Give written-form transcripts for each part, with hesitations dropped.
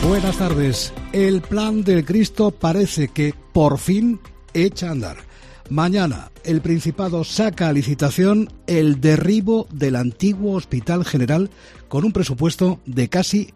Buenas tardes. El plan del Cristo parece que por fin echa a andar. Mañana el Principado saca a licitación el derribo del antiguo Hospital General con un presupuesto de casi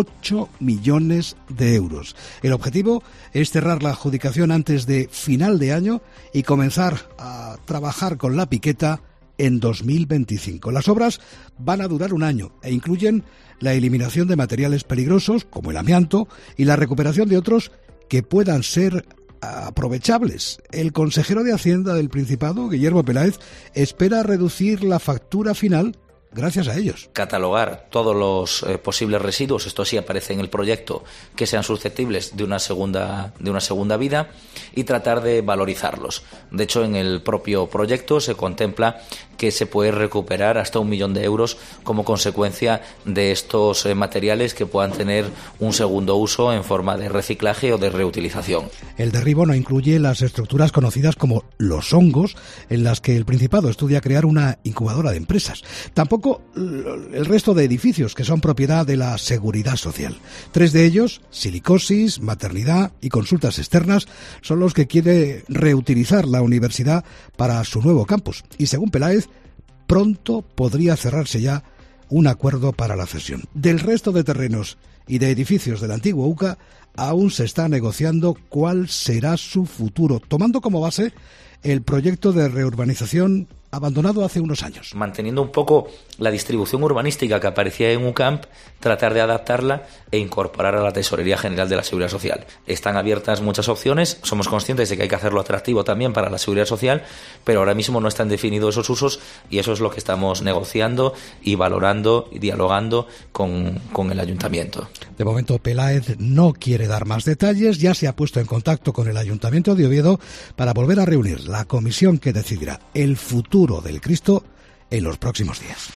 8 millones de euros. El objetivo es cerrar la adjudicación antes de final de año y comenzar a trabajar con la piqueta en 2025. Las obras van a durar un año e incluyen la eliminación de materiales peligrosos como el amianto y la recuperación de otros que puedan ser aprovechables. El consejero de Hacienda del Principado, Guillermo Peláez, espera reducir la factura final gracias a ellos. Catalogar todos los posibles residuos, esto sí aparece en el proyecto, que sean susceptibles de una segunda vida y tratar de valorizarlos. De hecho, en el propio proyecto se contempla que se puede recuperar hasta 1 millón de euros como consecuencia de estos materiales que puedan tener un segundo uso en forma de reciclaje o de reutilización. El derribo no incluye las estructuras conocidas como los hongos, en las que el Principado estudia crear una incubadora de empresas. Tampoco el resto de edificios que son propiedad de la Seguridad Social. 3 de ellos, silicosis, maternidad y consultas externas, son los que quiere reutilizar la universidad para su nuevo campus. Y según Peláez, pronto podría cerrarse ya un acuerdo para la cesión. Del resto de terrenos y de edificios del antiguo UCA aún se está negociando cuál será su futuro, tomando como base el proyecto de reurbanización abandonado hace unos años. Manteniendo un poco la distribución urbanística que aparecía en UCAMP, tratar de adaptarla e incorporar a la Tesorería General de la Seguridad Social. Están abiertas muchas opciones, somos conscientes de que hay que hacerlo atractivo también para la Seguridad Social, pero ahora mismo no están definidos esos usos y eso es lo que estamos negociando y valorando y dialogando con el Ayuntamiento. De momento Peláez no quiere dar más detalles, ya se ha puesto en contacto con el Ayuntamiento de Oviedo para volver a reunir la comisión que decidirá el futuro del Cristo en los próximos días.